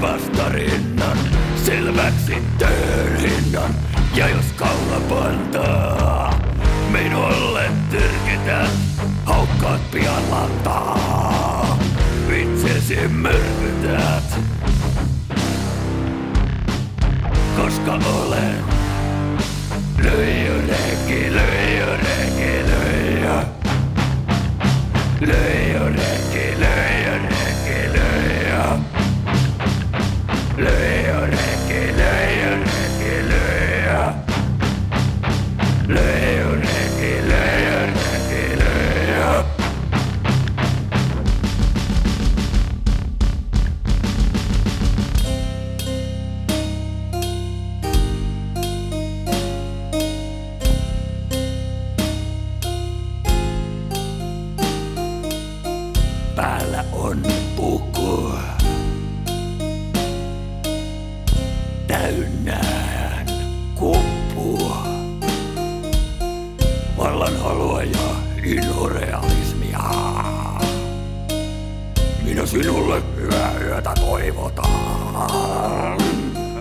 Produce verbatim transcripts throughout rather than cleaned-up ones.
vastarinnan, selväksi työn hinnan. Ja jos kaula pantaa, minulle tyrkität, haukkaat pian lantaa. Itsesi myrkytät, koska olen lyijyreki, lyijyreki, lyijy. Lyijyreki, lyijyreki, lyijy. Lyijyreki, lyijyreki, lyijy. Lyijyreki, lyijyreki, lyijy. Päällä on puku täynnään kuppua, vallanhalua ja inhorealismia. Minä sinulle hyvää yötä toivotaan.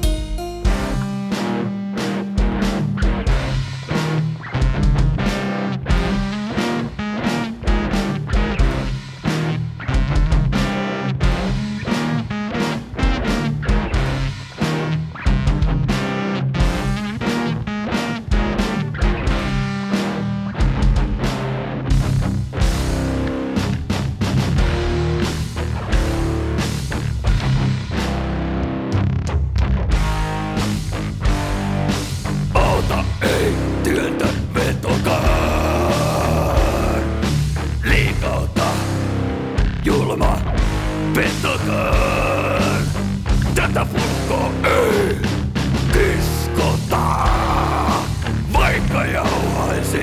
Ei työntä vetokaan, liikauta julma petokaan. Tätä purkoa ei kiskota, vaikka jauhaisi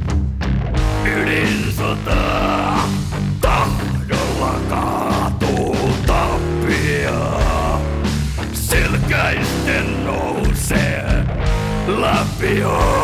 ydinsotaa. Tahdolla kaatuu tappia, selkäisten nousee läpi.